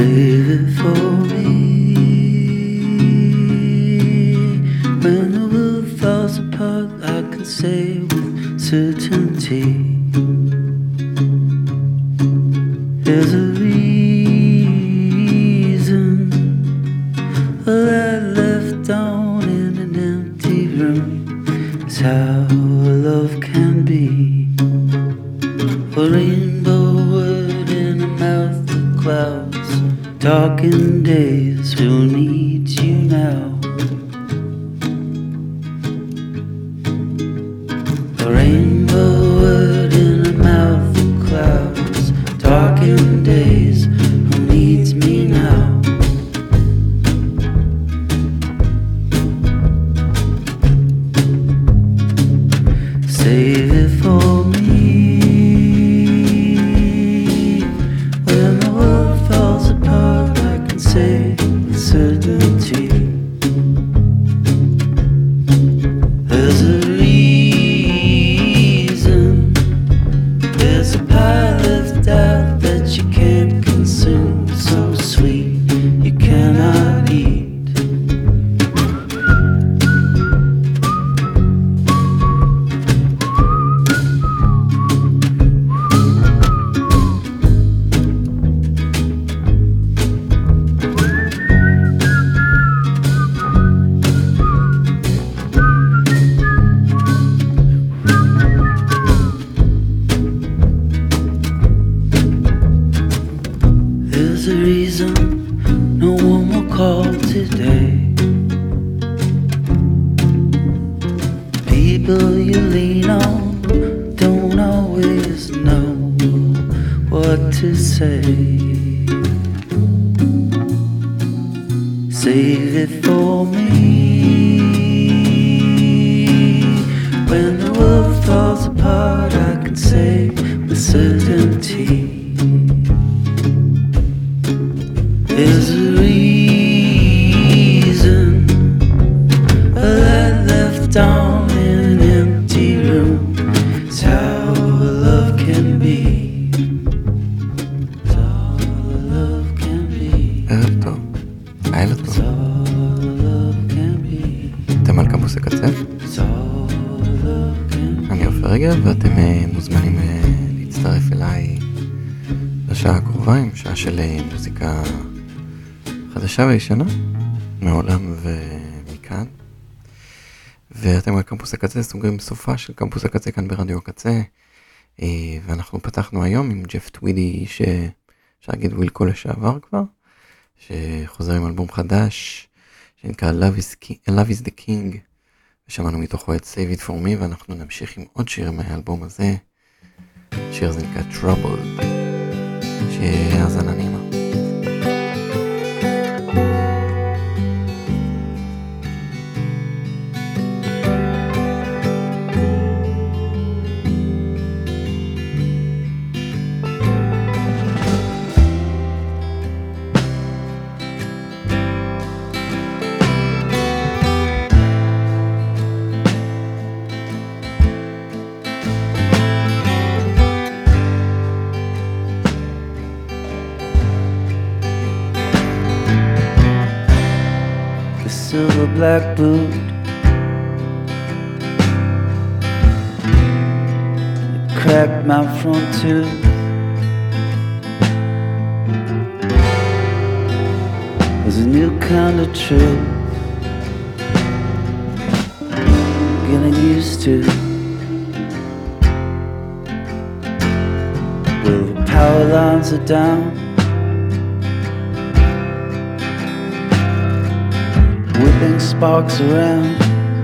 Save it for me. When the world falls apart, I can say with certainty, there's a reason that left on in an empty room is how love can be. A rainbow word in a mouth of clouds, darkened days, who needs you now? A rainbow word in a mouth of clouds, darkened days, who needs me now? Save it for me. When the world falls apart, I can say with certainty, there's a reason, there's a pie left out that you can't consume, so sweet you cannot eat. There's a reason no one will call today. People you lean on don't always know what to say. Save it for me. When the world falls apart, I can say with certainty, there's a reason that left on in an empty room. It's how love can be. It's all love can be. ערב טוב, לילה It's טוב. all love can be. אתם על קמפוס הקצה? It's all love can be. אני עופר רגב, ואתם מוזמנים להצטרף אליי לשעה הקרובה עם שעה של מוזיקה חדשה וישנה, מעולם ומכאן. ואתם על קמפוס הקצה, סוגרים סופה של קמפוס הקצה כאן ברדיו הקצה. ואנחנו פתחנו היום עם ג'ף טווידי, שאפשר להגיד ווילקו לשעבר כבר, שחוזר עם אלבום חדש, שנקרא Love is the King, ושמענו מתוכו את Save It For Me, ואנחנו נמשיך עם עוד שיר מהאלבום הזה. שיר הזה נקרא Troubled, שהאזנה נעימה. Silver black boot, it cracked my front tooth. Was a new kind of truth, getting used to. Well, the power lines are down, whipping sparks around,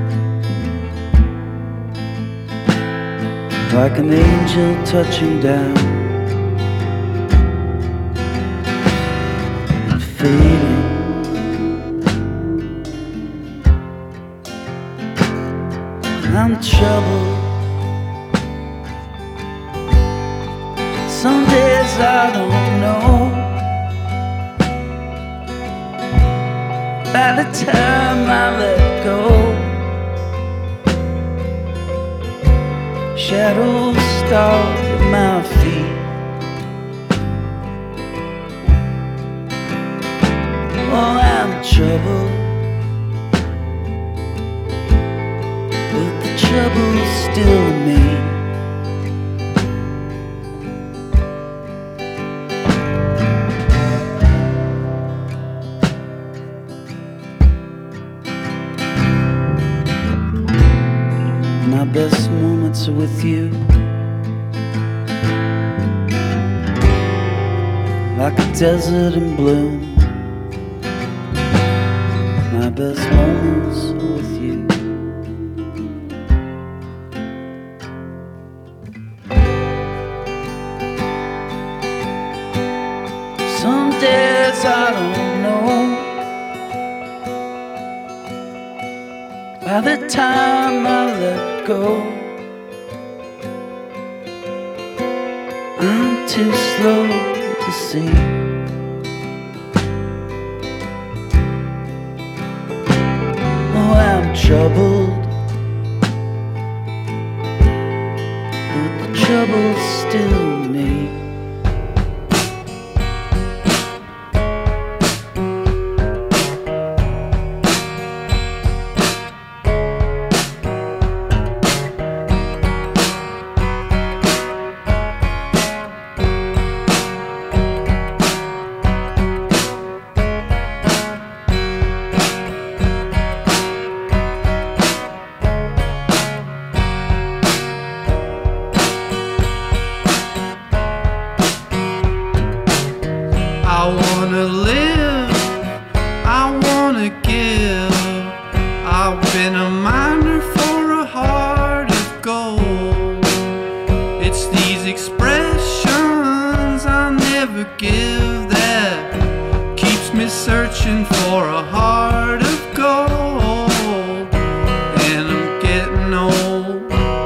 like an angel touching down and fading. I'm troubled. Some days I don't know. By the time I let go, shadows start at my feet. trouble, but the trouble's still me. My best moments are with you, like a desert in bloom. My best moments are with you. Some days I don't know, by the time I let go, I'm too slow to see. Oh, I'm troubled, but the trouble's still me. I wanna live, I wanna give. I've been a miner for a heart of gold. It's these expressions I never give that keeps me searching for a heart of gold. And I'm getting old,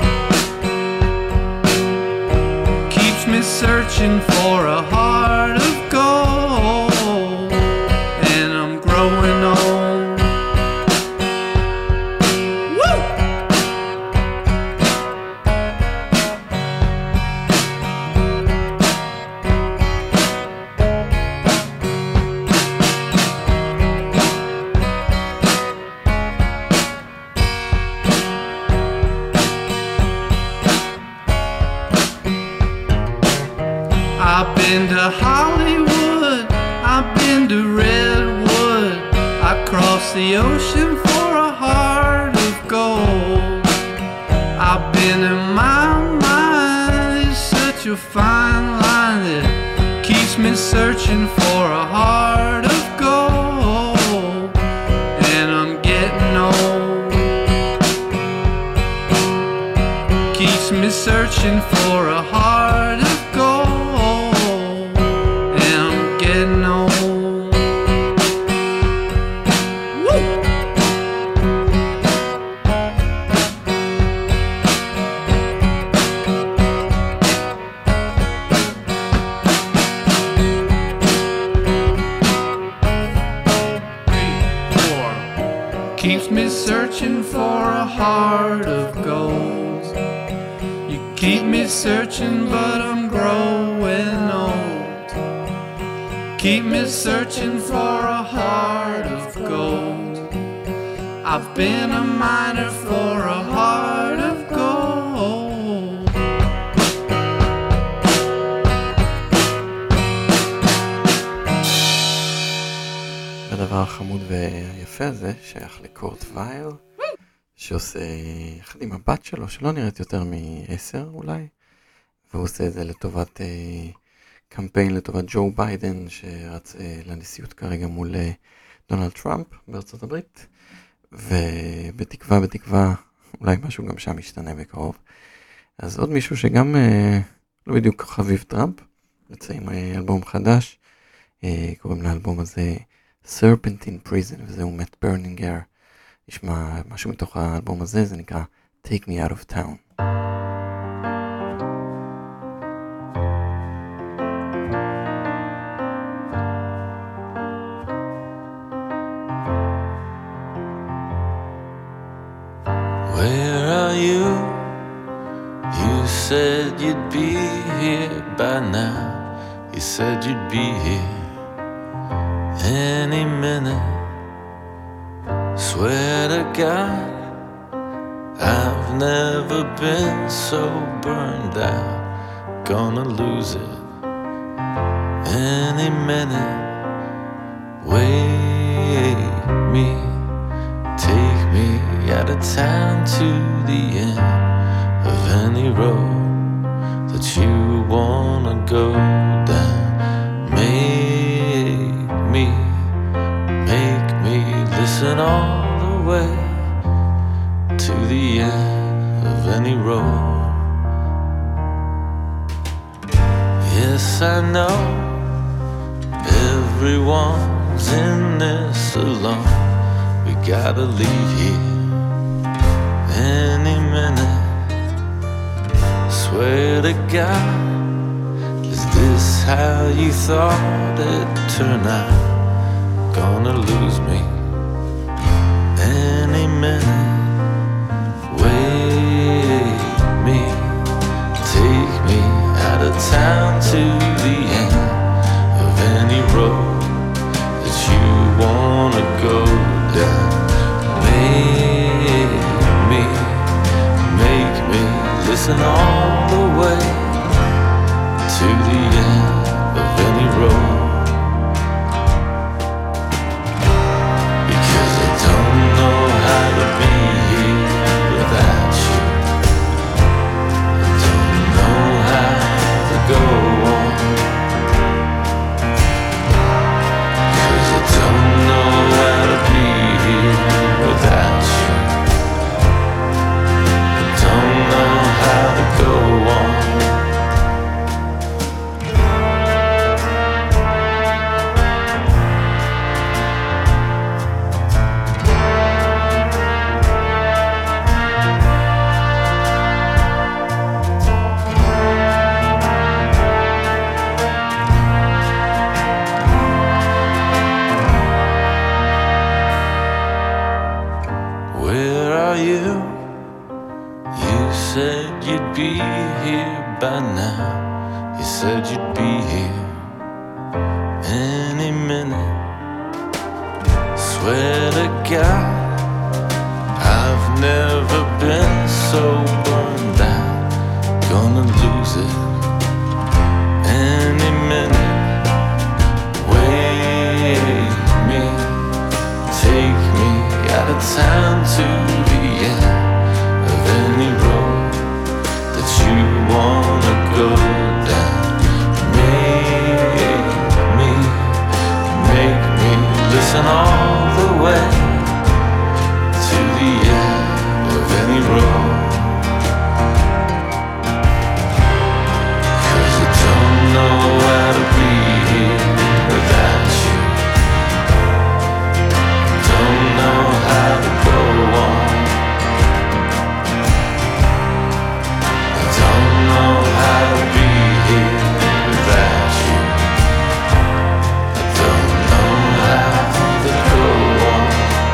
keeps me searching for a heart of gold, and I'm growing old. Woo! I've been to Hollywood, I've been to Redwood, I crossed the ocean for a heart of gold. I've been in my mind, it's such a fine line that keeps me searching for a heart of gold, and I'm getting old, keeps me searching for a heart of gold, and I'm getting old. Woo! Keeps me searching for a heart of gold. You keep me searching, but I'm growing old. Keep me searching for a heart of gold. I've been a miner for a heart of gold. הדבר החמוד והיפה הזה שייך לקורט וייל, שעושה יחד עם הבת שלו, שלא נראית יותר מ10 אולי, והוא עושה את זה לטובת קמפיין, לטובת ג'ו ביידן, שרץ לנשיאות כרגע מול דונלד טראמפ בארצות הברית, ובתקווה, אולי משהו גם שם ישתנה בקרוב. אז עוד מישהו שגם לא בדיוק חביב טראמפ, יוצא עם אלבום חדש, קוראים לאלבום הזה Serpentine Prison, וזהו מאט ברנינגר. נשמע משהו מתוך האלבום הזה, זה נקרא Take Me Out of Town. Where are you? You said you'd be here by now. You said you'd be here any minute. Swear to God, I've never been so burned out. Gonna lose it any minute. Wake me, take me out of town to the end of any road that you wanna go down. Make me listen all the way to the end of any road. Yes, I know everyone's in this alone. We gotta leave here any minute. Swear to God, is this how you thought it'd turn out? Gonna lose me any minute. Wake me, take me out of town to the end of any road that you wanna go down. Make me listen all the way to the end of any road. Because I don't know how to be here without you. I don't know how to go on. Cause I don't know how to be here without you. I don't know how to go on. Where are you? You said you'd be here by now. You said you'd be here any minute. Swear to God, I've never been so burned out. Gonna lose it any minute. Wake me, take me out of town to the end of any road that you wanna go down. Make me listen all the way to the end of any road. Cause I don't know how to be here without you. Don't know how to go on. I don't know how to be here without you. I don't know how to go on.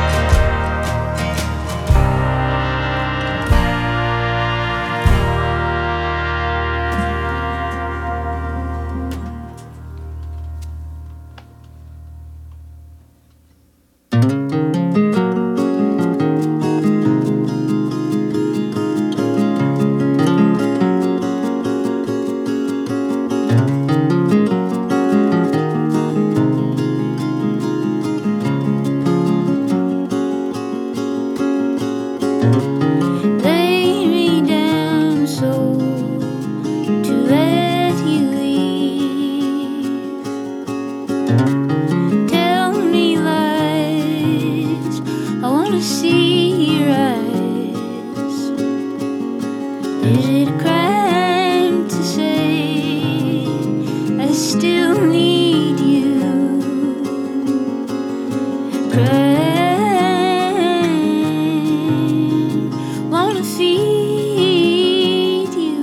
Lay me down so to let you leave. Tell me lies, I wanna see your eyes. Is it a crime to say I still need you? Wanna feed you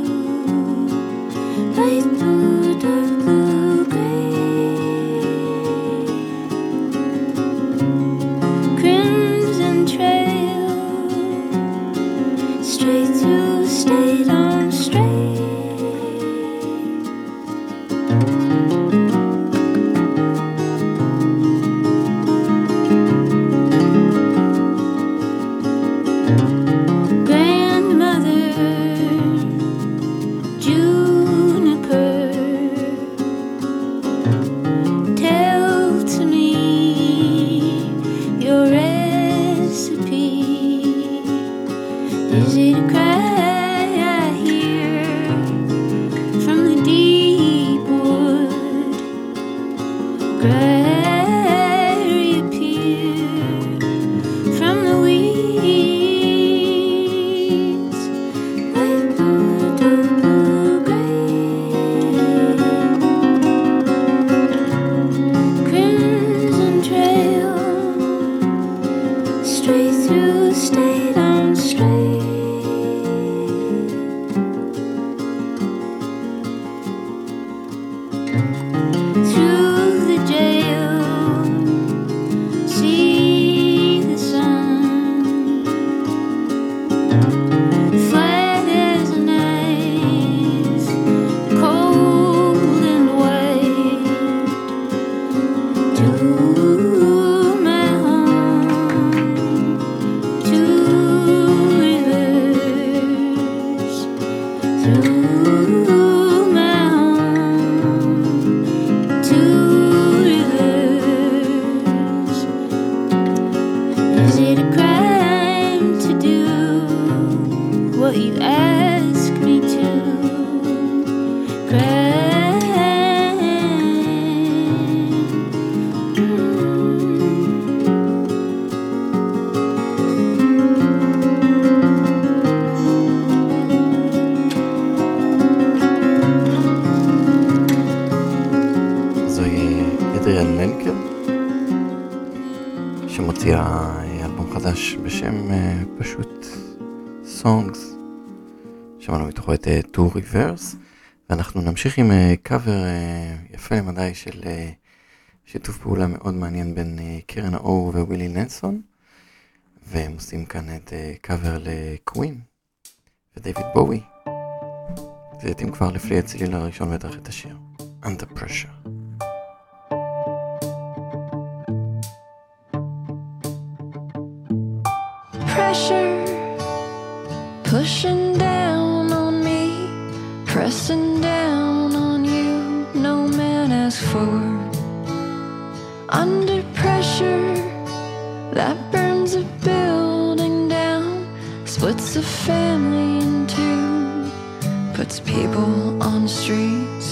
right through the blue gray. Crimson trail straight through state on street. through mountains to rivers. Is it a crime to do what you ask me to? זוהי אדריאן מנקר, שמוציאה אלבום חדש בשם פשוט Songs. שמענו מתוכו את To Reverse, ואנחנו נמשיך עם קאבר יפה למדי של שיתוף פעולה מאוד מעניין בין קרן האור ווילי נלסון, והם עושים כאן את קאבר לקווין ודייוויד בואי. זה יתאים כבר לפי הצליל הראשון בטח את השיר Under Pressure. Pressure pushing down on me, pressing down on you, no man asked for. Under pressure that burns a building down, splits a family in two, puts people on streets.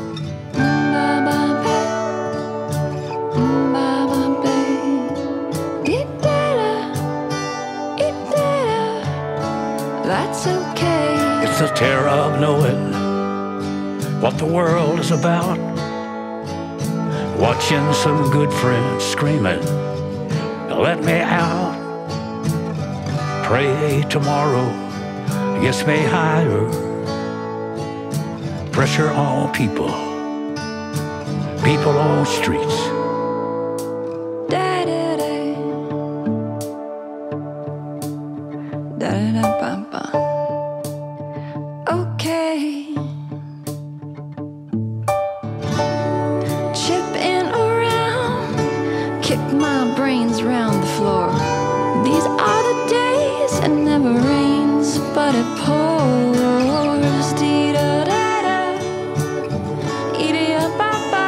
That's okay. It's the terror of knowing what the world is about. Watching some good friends screaming, let me out. Pray tomorrow gets me higher. Pressure on people, people on streets. Okay. Chipping around, kick my brains round the floor. These are the days it never rains, but it pours. Dee-da-da-da, ee-da-ba-ba,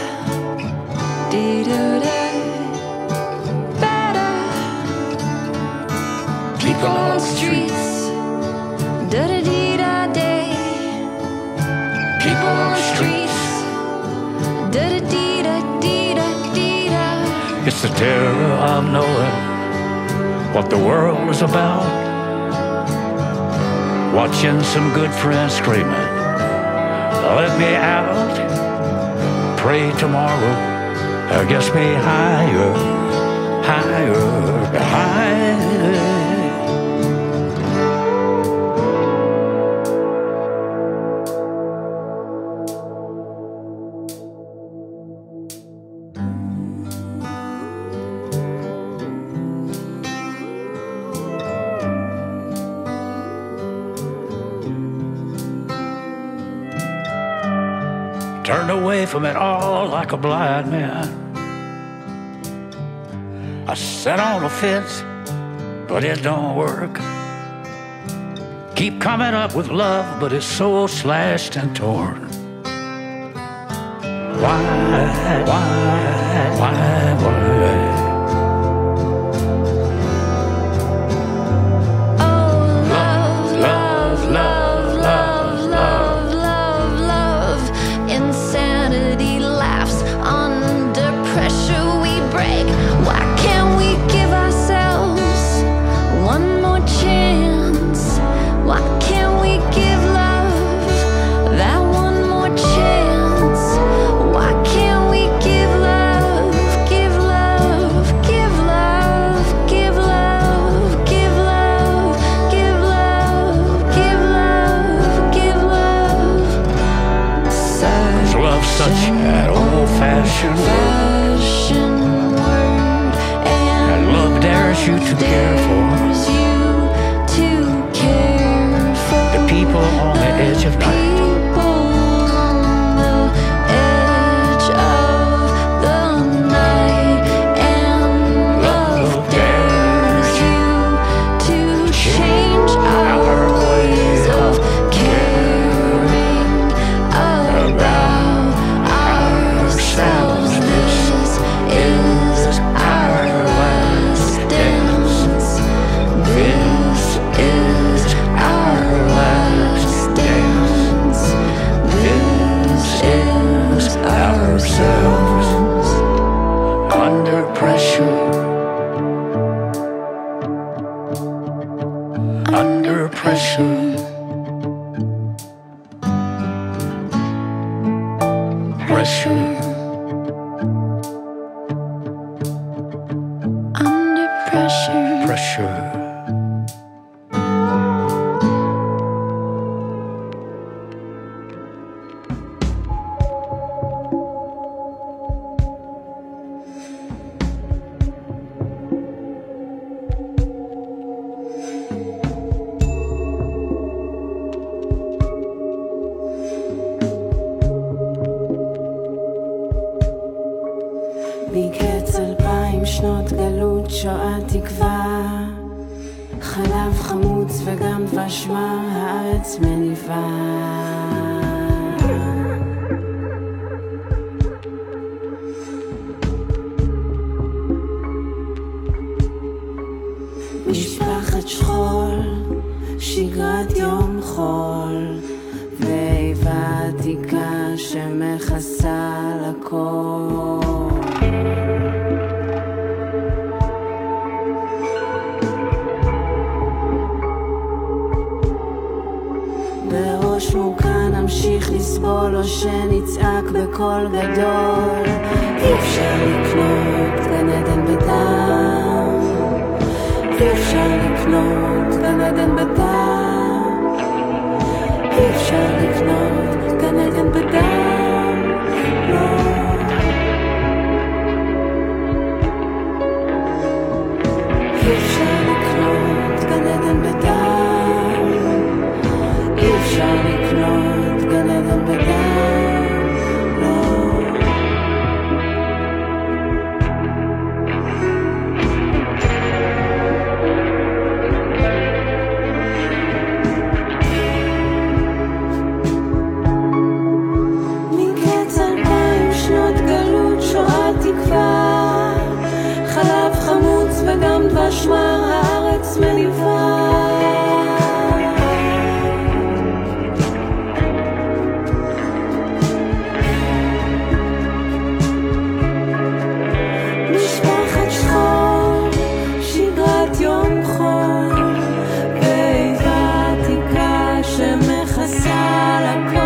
dee-da-da, better. People on streets, da-da-dee-da-day. People on streets, da-da-dee-da-dee-da-dee-da. It's the terror of knowing what the world is about. Watching some good friends screaming, let me out. Pray tomorrow gets me higher, higher, higher. Turned away from it all like a blind man. I sat on a fence, but it don't work. Keep coming up with love, but it's so slashed and torn. Why? Insanity laughs. Under pressure we break. Why can't we give ourselves one more chance? Why can't we give love that one more chance? Why can't we give love, give love, give love, give love, give love, give love, give love, give love? Is love such an old-fashioned word, and love dares you to care for dares you to care for the people on the edge of night? people on the edge of the night, and love dares you to change our ways of caring. pressure. Under pressure. Pressure. מקץ 2000 שנות גלות שואה תקווה, חלב חמוץ וגם דבש מר הארץ מניבה. משפחת שכול, שגרת יום חול, ואיבה עתיקה שמכסה לכל. בראש מוקה נמשיך לסבול או שנצעק בקול גדול, אי אפשר לקנות גן עדן בדם, אי אפשר לקנות גן עדן בדם, אי אפשר לקנות גן עדן בדם, לא. אי אפשר לקנות גן עדן בדם, אי אפשר לקנות גן עדן בדם, לא. מקץ 2000 שנות גלות שואה תקווה, חלב חמוץ וגם דבש מר הארץ מניבה. משפחת שכול, שגרת יום חול, ואיבה עתיקה שמכסה לכל.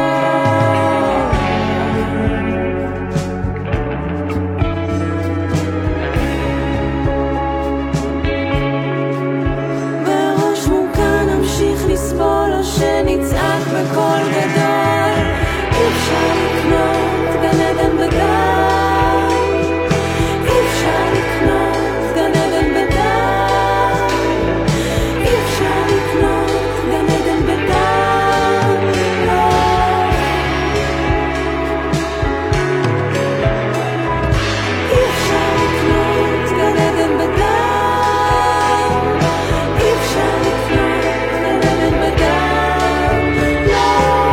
בראש מוקה נמשיך לסבול או שנצעק בקול גדול, אי אפשר לקנות גן עדן בדם, אי אפשר לקנות גן עדן בדם, אי אפשר לקנות גן עדן בדם, לא. אי אפשר לקנות גן עדן בדם, אי אפשר לקנות גן עדן בדם, לא.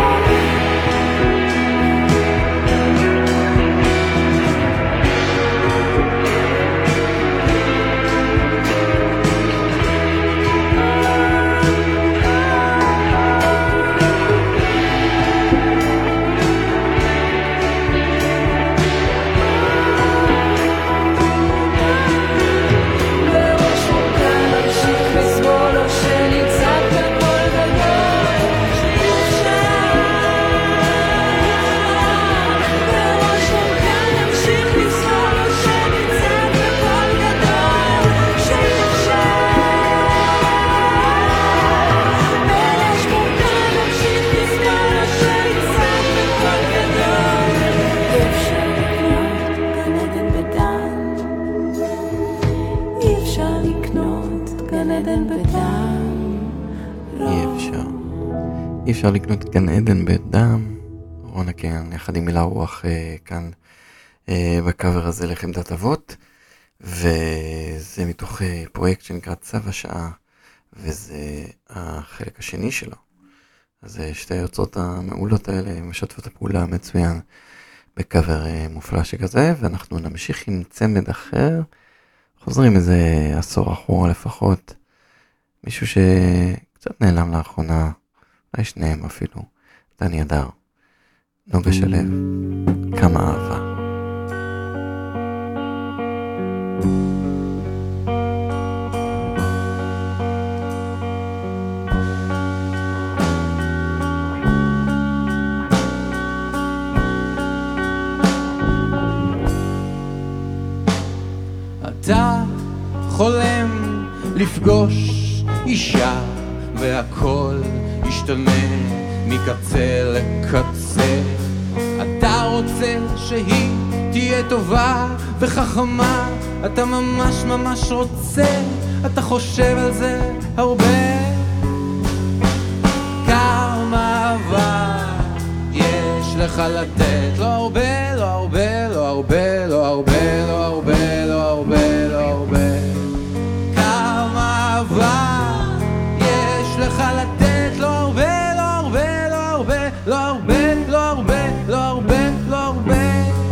בראש מוקה נמשיך לסבול או שנצעק בקול גדול, אי אפשר. בראש מוקה נמשיך לסבול או שנצעק בקול גדול, שאי אפשר. בראש מוקה נמשיך לסבול או שנצעק בקול גדול, אי אפשר לקנות גן עדן בדם, אי אפשר לקנות גן עדן בדם, לא. אי אפשר לקנות גן עדן בדם. רונה קיין יחד עם מילה רוח כאן בקאבר הזה לחמדת אבות, וזה מתוך פרויקט שנקרא צו השעה, וזה החלק השני שלו. אז שתי היוצרות המעולות האלה משתפות הפעולה מצוין בקאבר מופלא שכזה, ואנחנו נמשיך עם צמד אחר, חוזרים איזה עשור אחורה לפחות, מישהו שקצת נעלם לאחרונה, אולי שניהם אפילו, דני אדר, נוגה שלו, כמה אהבה. חולם לפגוש אישה והכל ישתנה מקצה לקצה. אתה רוצה שהיא תהיה טובה וחכמה, אתה ממש ממש רוצה, אתה חושב על זה הרבה. כמה אהבה יש לך לתת? לא הרבה, לא הרבה, לא הרבה, לא הרבה, לא הרבה, לא הרבה, לא הרבה. כמה אהבה יש לך לתת? לא הרבה, לא הרבה, לא הרבה, לא הרבה, לא הרבה, לא הרבה, לא הרבה.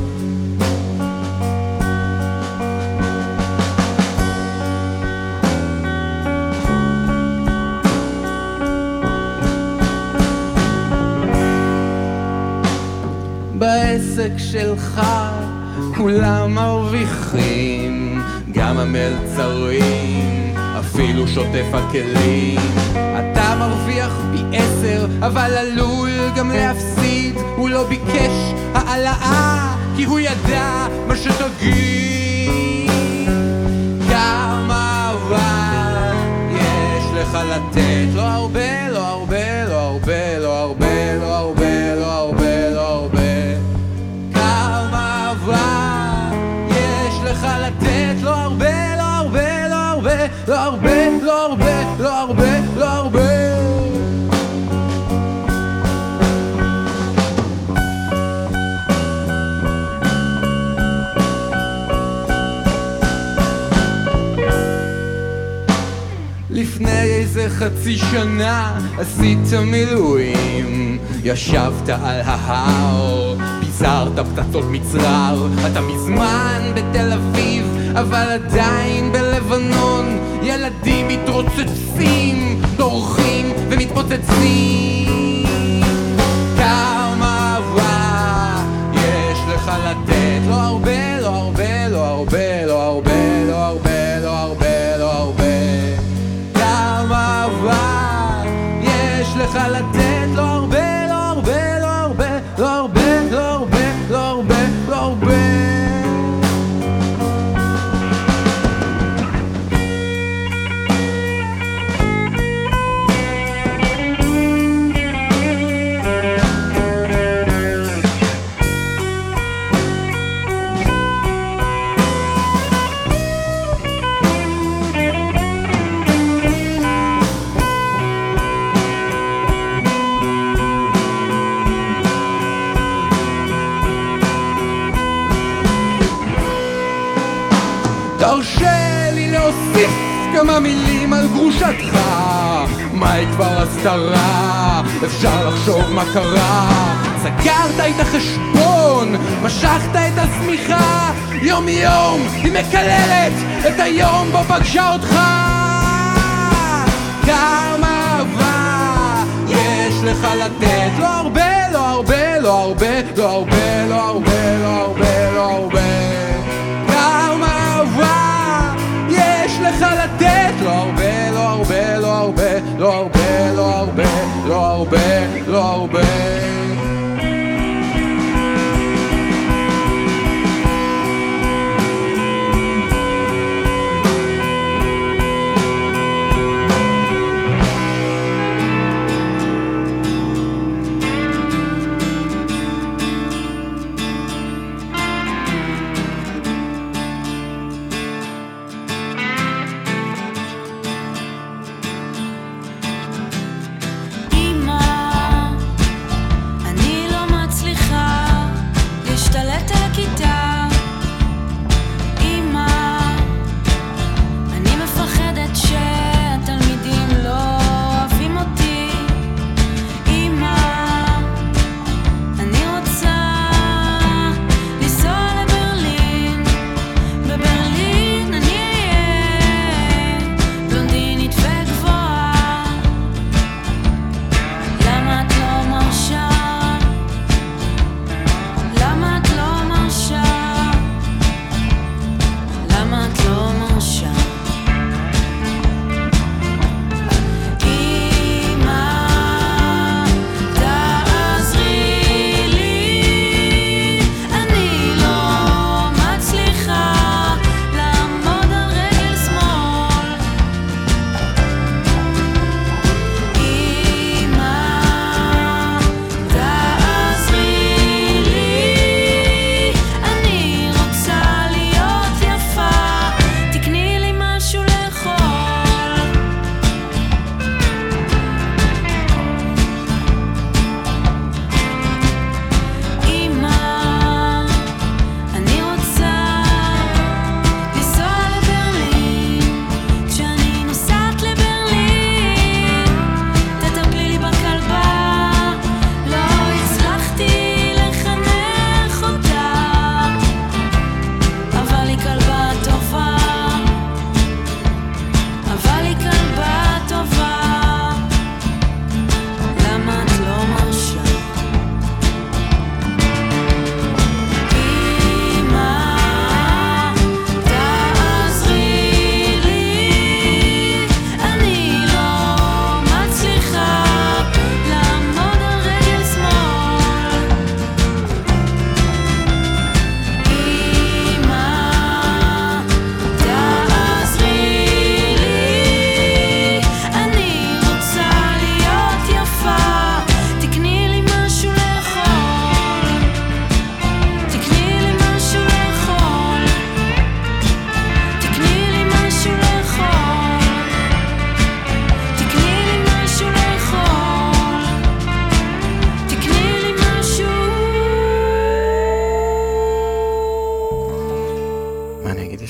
בעסק שלך כולם מרוויחים, גם המלצרים, אפילו שוטף הכלים. אתה מרוויח פי 10, אבל עלול גם להפסיד. הוא לא ביקש העלאה, כי הוא ידע מה שתגיד. כמה אהבה יש לך לתת? לא הרבה, לא הרבה, לא הרבה, לא הרבה, לא הרבה, לא הרבה, לא הרבה. כמה אהבה יש לך לתת? לא הרבה, לא הרבה, לא הרבה, לא הרבה, לא הרבה, לא הרבה, לא הרבה. לפני איזה חצי שנה עשית מילואים, ישבת על ההר, פיזרת פצצות מצרר. אתה מזמן בתל אביב, אבל עדיין בלבנון. ילדים מתרוצצים, דורכים ומתפוצצים. כמה אהבה יש לך לתת? לא הרבה, לא הרבה, לא הרבה, לא הרבה, לא הרבה, לא הרבה, לא הרבה. כמה אהבה יש לך לתת? לא הרבה, לא הרבה, לא הרבה, לא הרבה, לא הרבה, לא הרבה, לא הרבה. תרשה לי להוסיף כמה מילים על גרושתך. מה היא כבר עשתה רע? אפשר לחשוב מה קרה. סגרת את החשבון, משכת את השמיכה. יום יום היא מקללת את היום בו פגשה אותך. כמה אהבה יש לך לתת? לא הרבה, לא הרבה, לא הרבה, לא הרבה, לא הרבה, לא הרבה, לא הרבה. כמה אהבה יש לך לתת? לא הרבה, לא הרבה, לא הרבה, לא הרבה, לא הרבה, לא הרבה, לא הרבה.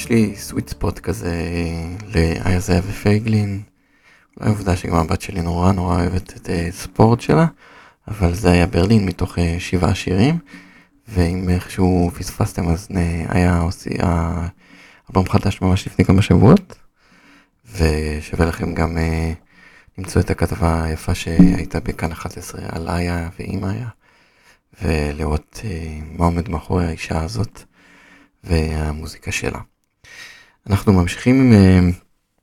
יש לי סוויט ספוט כזה לאיה זהב ופייגלין. אולי העובדה שגם הבת שלי נורא אוהבת את ספורט שלה, אבל זה היה ברלין מתוך 7 שירים, ואם איכשהו פספסתם אז היה עושה אלבום חדש ממש לפני כמה שבועות, ושווה לכם גם למצוא את הכתבה היפה שהייתה בכאן 11 על איה ועם איה, ולראות מה עומד מאחורי האישה הזאת והמוזיקה שלה. אנחנו ממשיכים עם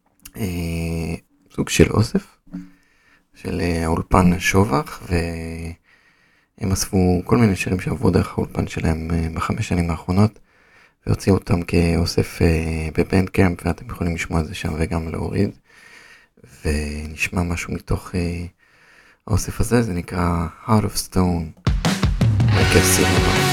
סוג של אוסף של האולפן שובח, והם אספו כל מיני שירים שעברו דרך האולפן שלהם ב5 שנים האחרונות, והוציאו אותם כאוסף בבנד קאמפ, ואתם יכולים לשמוע את זה שם וגם להוריד, ונשמע משהו מתוך האוסף הזה. זה נקרא Heart of Stone, הרכב סירבה.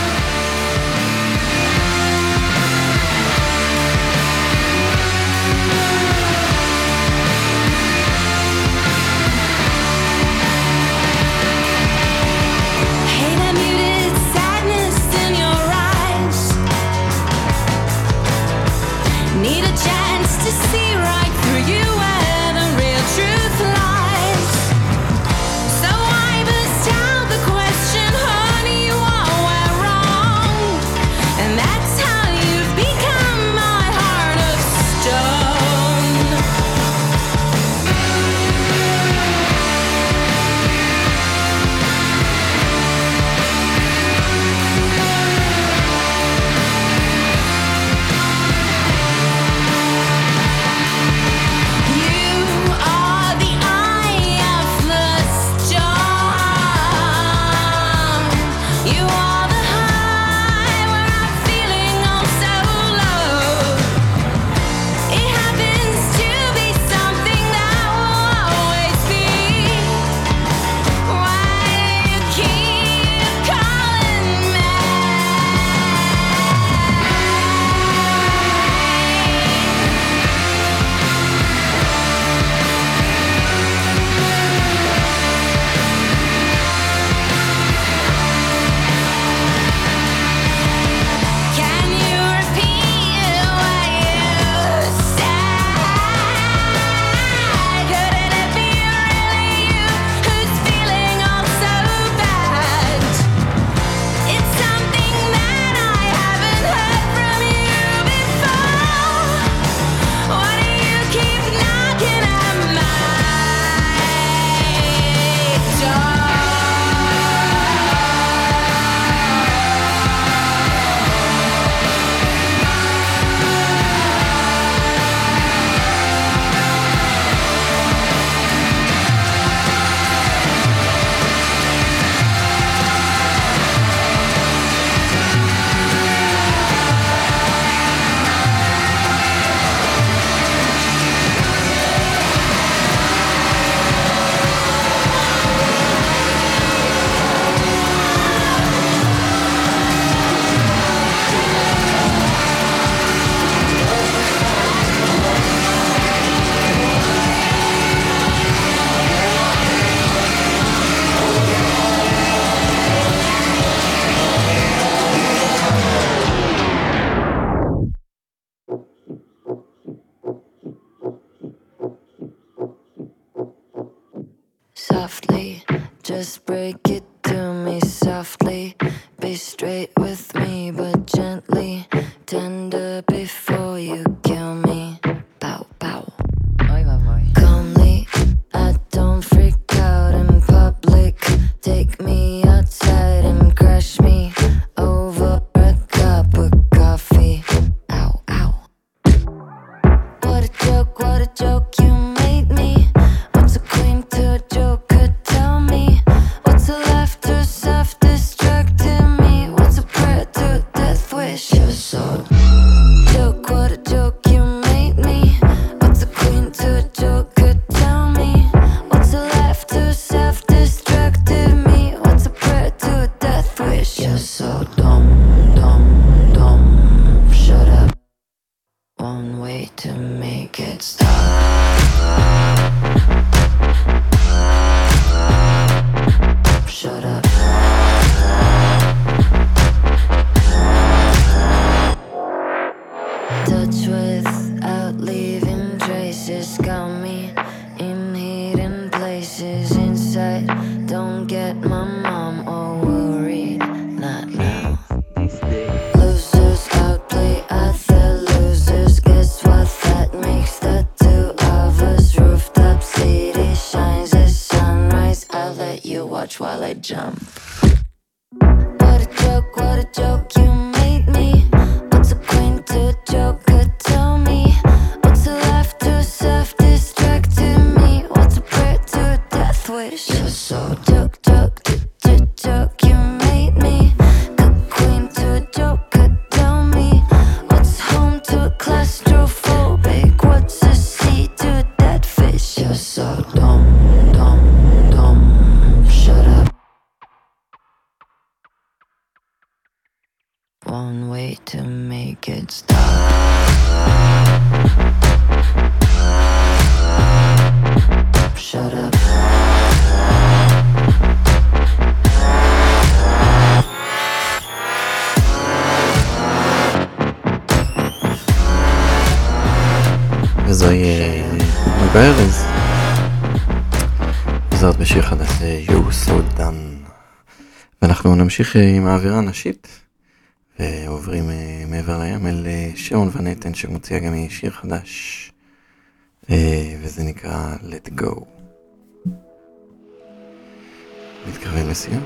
Softly, just break it to me softly. Be straight with me, but gently. Tender before you kill me. Bow, bow. Calmly, I don't freak out in public. Take me outside and crush me over a cup of coffee. Ow, ow. What a joke you made me. What's a queen to a joker? Tell me. What's a laughter self-destructing me? What's a prayer to a death wish? You're so joke, what a joke you made me. jump. What a joke you made me. What's a queen to a joker? Tell me. What's a laugh to a self distracting me? What's a prayer to a death wish? You're so joke you made me. Good queen to a joker. Tell me. What's home to a claustrophobic? What's a sea to a dead fish? You're so dumb. Shut up. One way to make it stop. Shut up. וזוהי בארז. זאת בשיר חדש You So Done. ואנחנו נמשיך עם האווירה הנשית ועוברים מעבר לים אל שרון ונתן שמוציאה גם שיר חדש וזה נקרא Let Go. מתקרבים לסיום.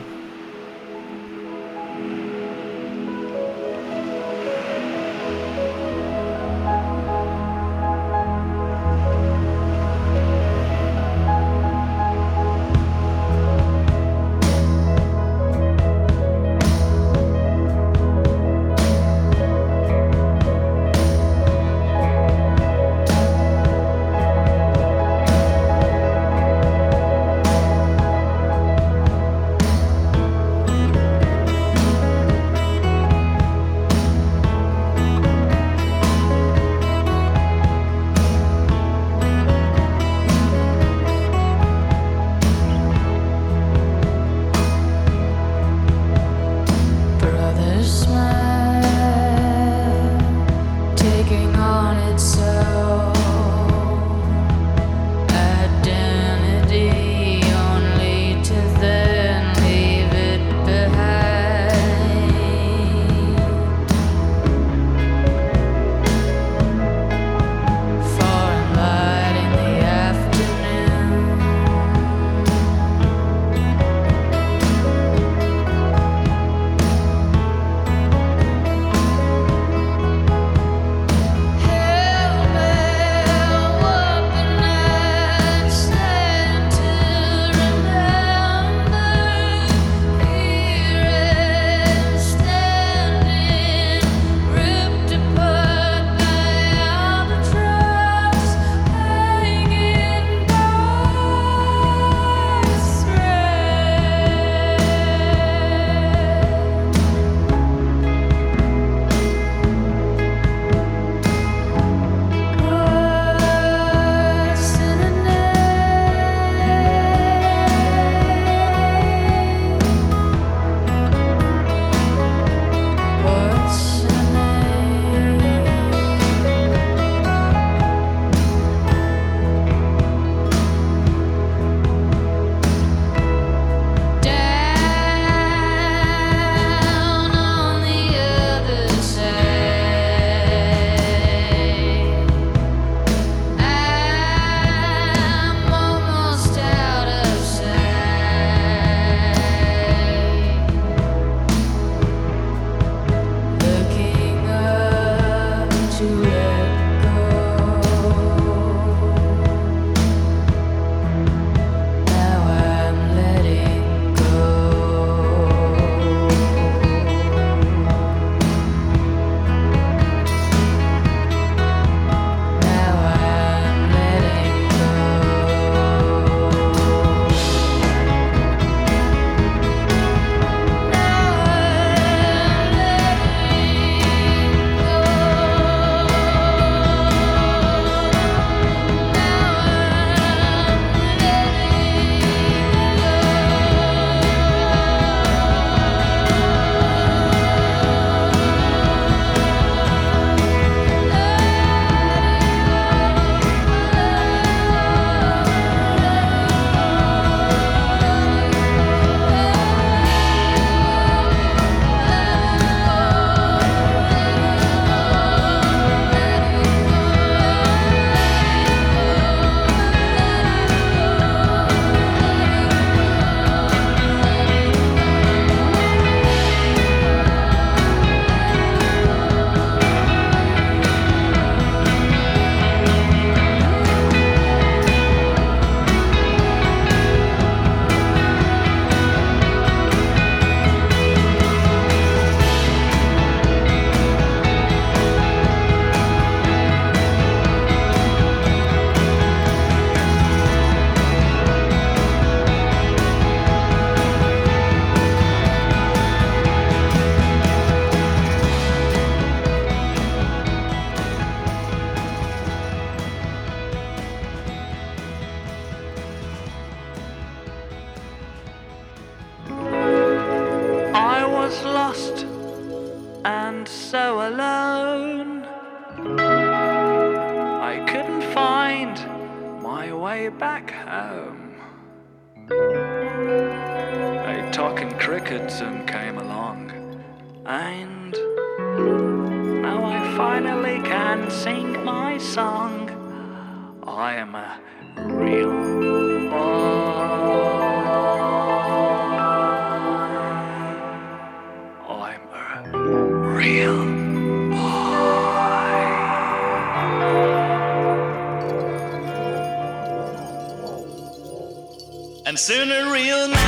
was lost and so alone. I couldn't find my way back home. A talking cricket soon came along, and now I finally can sing my song. I am a real boy. I'm a real boy. And soon a real man.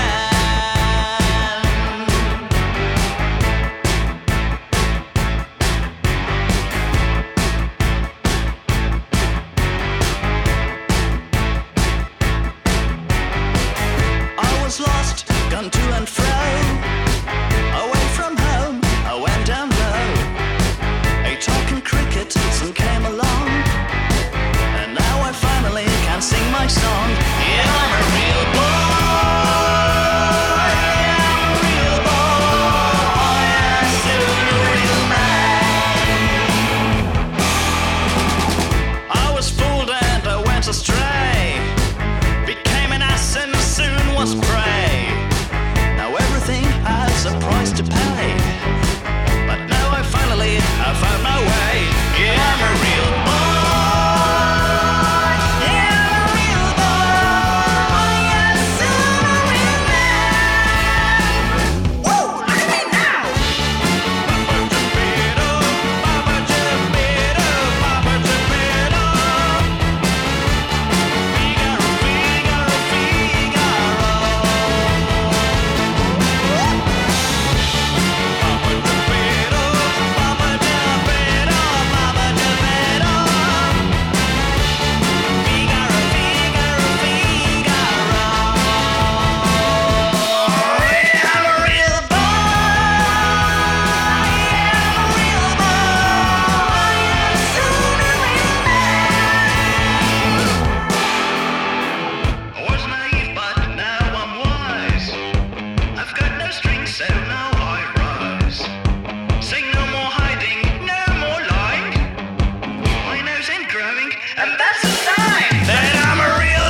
I was lost, gone to and fro, away from home, I went down low. A talking cricket soon came along, and now I finally can sing my song. Yeah, I'm a real boy, I'm a real boy, I'm soon a real man. I was fooled and I went astray, became an ass and soon was prey. Now everything has a price to pay, but now I finally have found my way. Yeah, I'm a real boy, yeah, I'm a real boy, yeah, soon a real man. Woo, look at me now. Papa Geppetto, Papa Geppetto, Figaro, Figaro, Figaro. Papa Geppetto, Papa Geppetto, Papa Geppetto, Figaro, Figaro, Figaro. Yeah, I'm a real boy, yeah, I'm a real boy, yeah, soon a real man. I was naive, but now I'm wise. I've got no strings, so now I rise. Sing no more hiding, no more lying. My nose ain't growing, and that's a sign that I'm a real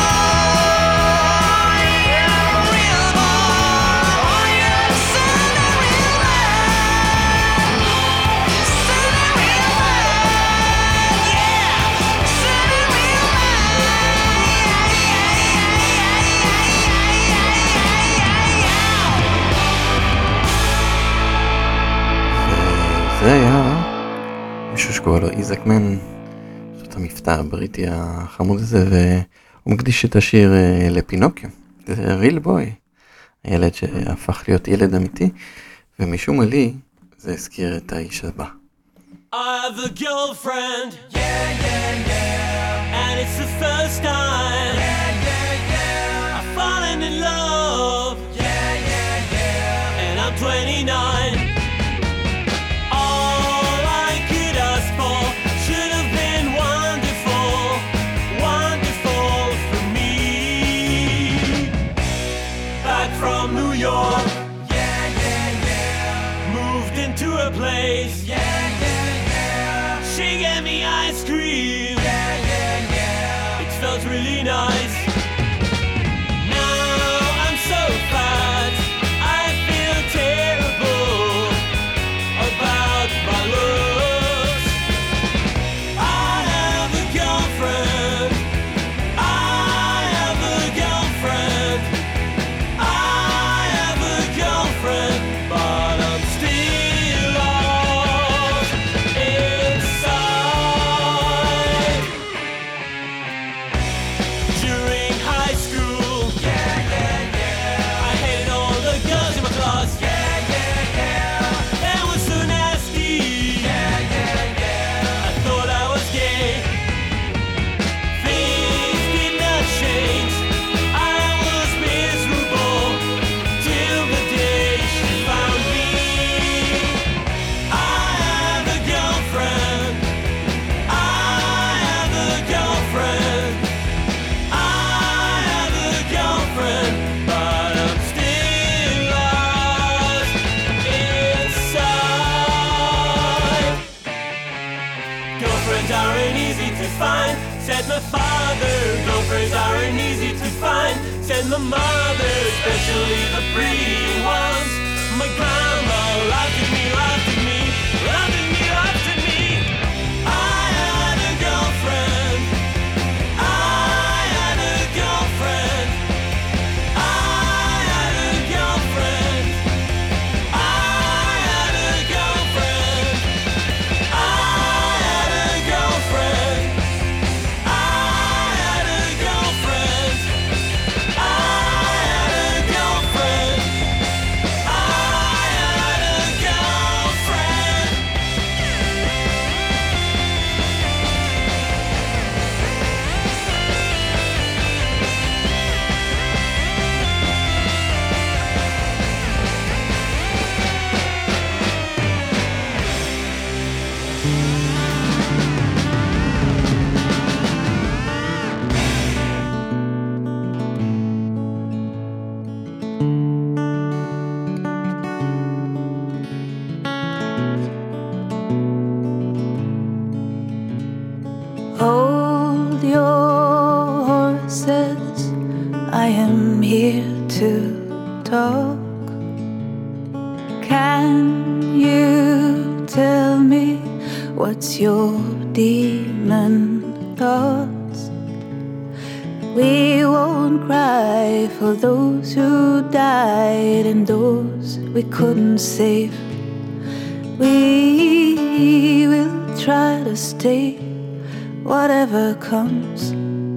boy. Yeah, I'm a real boy, yeah, soon a real man. Soon a real man, yeah, soon a real זה היה מישהו שקורא לו איזק מן, זאת המבטא הבריטי החמוד הזה, והוא מקדיש את השיר לפינוקיו. זה ריל בוי, הילד שהפך להיות ילד אמיתי, ומשום מה לי זה הזכיר את האיש הבא. I have a girlfriend, yeah, yeah, yeah, and it's the first time, yeah, yeah, yeah, I've fallen in love, yeah, yeah, yeah, and I'm 29. All I could ask for should have been wonderful, wonderful for me. Back from New York, yeah, yeah, yeah, moved into a place, yeah, yeah, yeah, she gave me ice cream, yeah, yeah, yeah, it felt really nice. Now I'm so fat, I feel terrible about my looks. I have a girlfriend, I have a girlfriend, I have a girlfriend, but I'm still lost inside. Said my father, girlfriends aren't easy to find. Said my mother, especially the pretty ones. My grandma laughed at me, laughed at me, laughed at me, laughed at me. I had a girlfriend. I had a girlfriend. I had a girlfriend. I had a girlfriend. I had a girlfriend. I had a girlfriend. I had a girlfriend. Hold your horses, I am here to talk. Can you tell me what's your demon thoughts? We won't cry for those who died and those we couldn't save. We will try to stay whatever comes.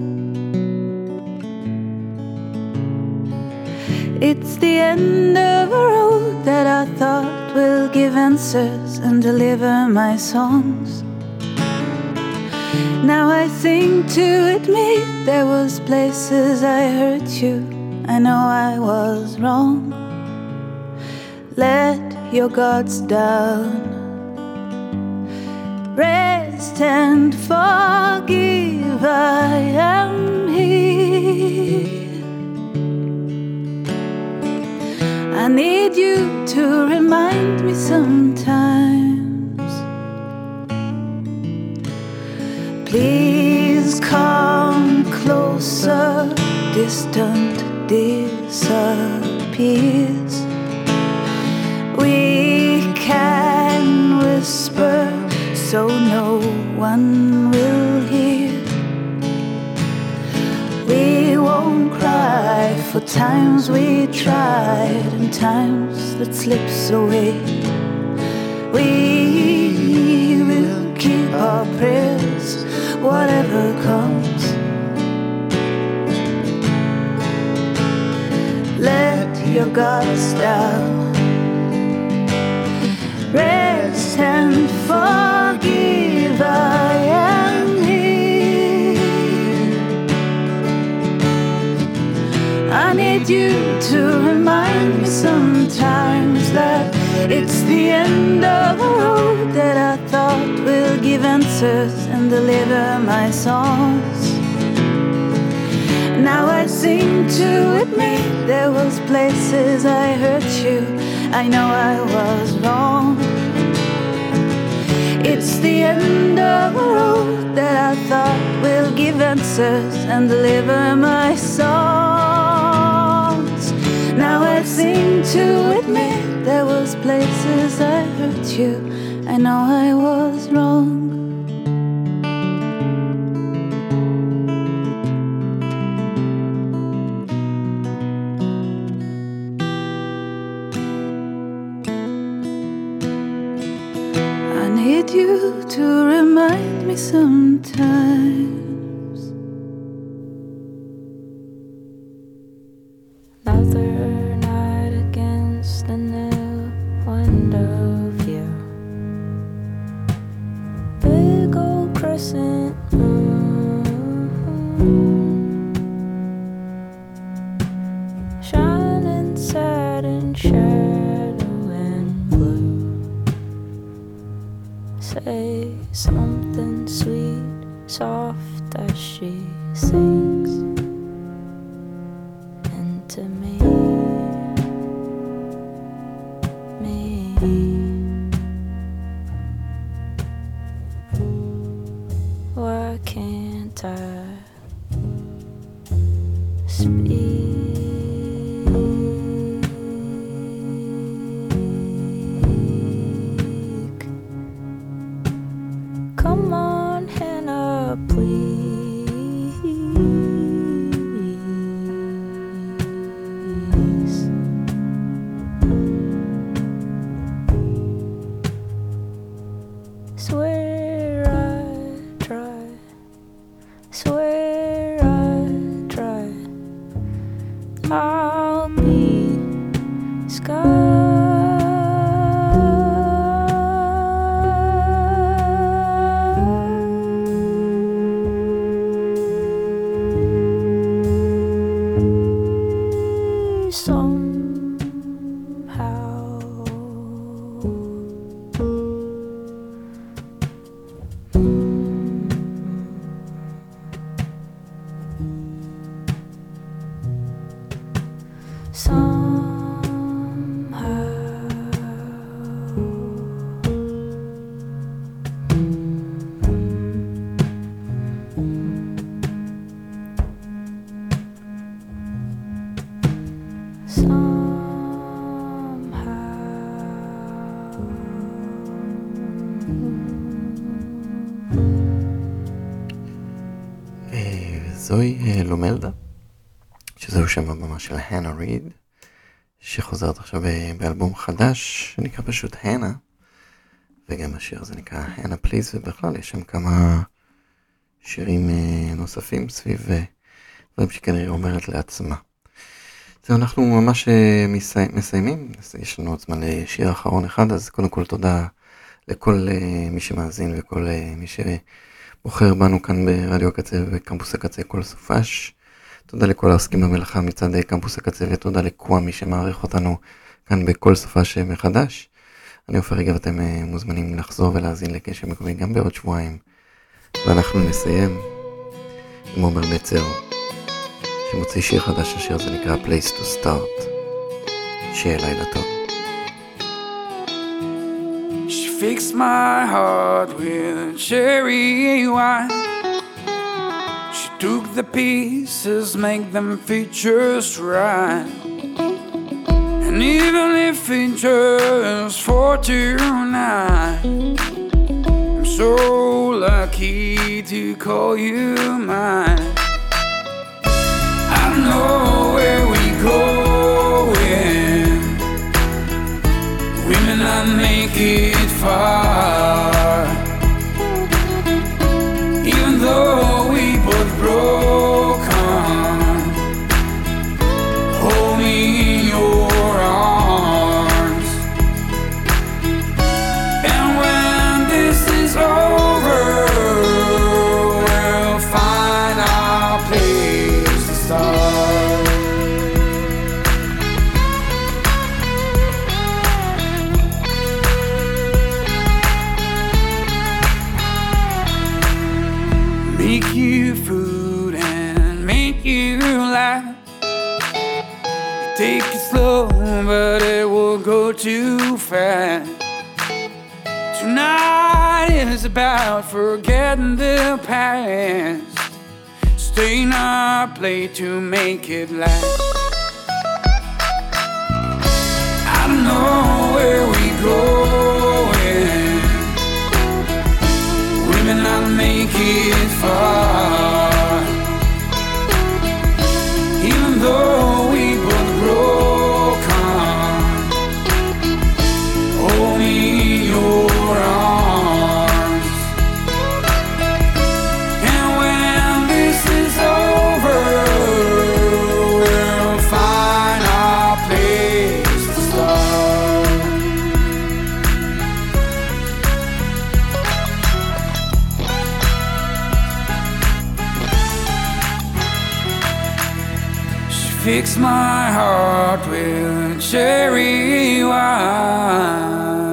It's the end of a road that I thought will give answers and deliver my songs. Now I think to admit there was places I hurt you. I know I was wrong. Let your guards down. Rest and forgive, I am here. I need you to remind me sometimes. Please come closer, distant disappears. We can whisper so no one will hear. We won't cry for times we tried and times that slips away. We will keep our prayers whatever comes. Let your guards down. Rest and forgive, I am here. I need you to remind me sometimes that it's the end of a road that I thought will give answers and deliver my songs. Now I seem to admit there was places I hurt you. I know I was wrong. It's the end of a road that I thought will give answers and deliver my songs. Now I seem to admit there was places I hurt you. I know I was wrong. Need you to remind me sometimes. Another night against the new window view. Big old crescent moon shining sad and shadow and blue. Say something sweet, soft as she sings into me. Why can't I זוהי לומלדה, שזהו שם הבמה של הנה ריד, שחוזרת עכשיו באלבום חדש שנקרא פשוט הנה, וגם השיר הזה נקרא הנה פליז, ובכלל יש שם כמה שירים נוספים סביב דברים שכנראה אומרת לעצמה. זהו, אנחנו ממש מסיימים, יש לנו עוד זמן לשיר אחרון אחד, אז קודם כל תודה לכל מי שמאזין וכל מי שבוחר בנו כאן ברדיו הקצה וקמפוס הקצה כל סופש. תודה לכל העוסקים במלאכה מצד קמפוס הקצה, ותודה לקוואמי שמעריך אותנו כאן בכל סופש מחדש. אני עופר רגע, ואתם מוזמנים לחזור ולהאזין לקשב מקומי גם בעוד שבועיים. ואנחנו נסיים עם עומר נצר, שמוציא שיר חדש, השיר הזה נקרא Place to Start. שיהיה לילה טוב. She fixed my heart with cherry wine. She took the pieces, make them fit just right. And even if it just for tonight, I'm so lucky to call you mine. I don't know where we're going, we may not make it far, even though we both broken. Hold me in your arms, and when this is over, we'll find our place to start. Make you food and make you laugh. Take it slow, but it will go too fast. Tonight is about forgetting the past, staying up late to make it last. I don't know where we're going, we may not make it far, even though we both broken. Hold me in your arms, and when this is over, we'll find our place to start. She fixed my heart with cherry wine.